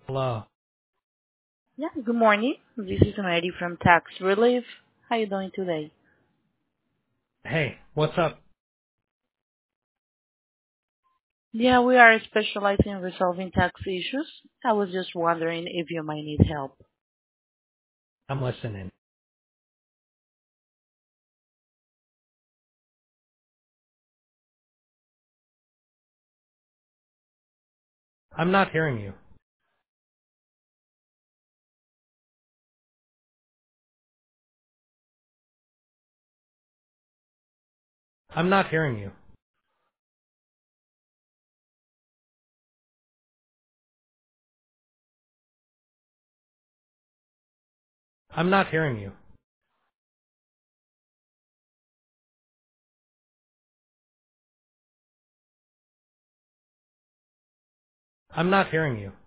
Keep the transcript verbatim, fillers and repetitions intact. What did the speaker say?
Hello. Yeah, good morning. This is Mary from Tax Relief. How you doing today? Hey, what's up? Yeah, we are specializing in resolving tax issues. I was just wondering if you might need help. I'm listening. I'm not hearing you. I'm not hearing you. I'm not hearing you. I'm not hearing you.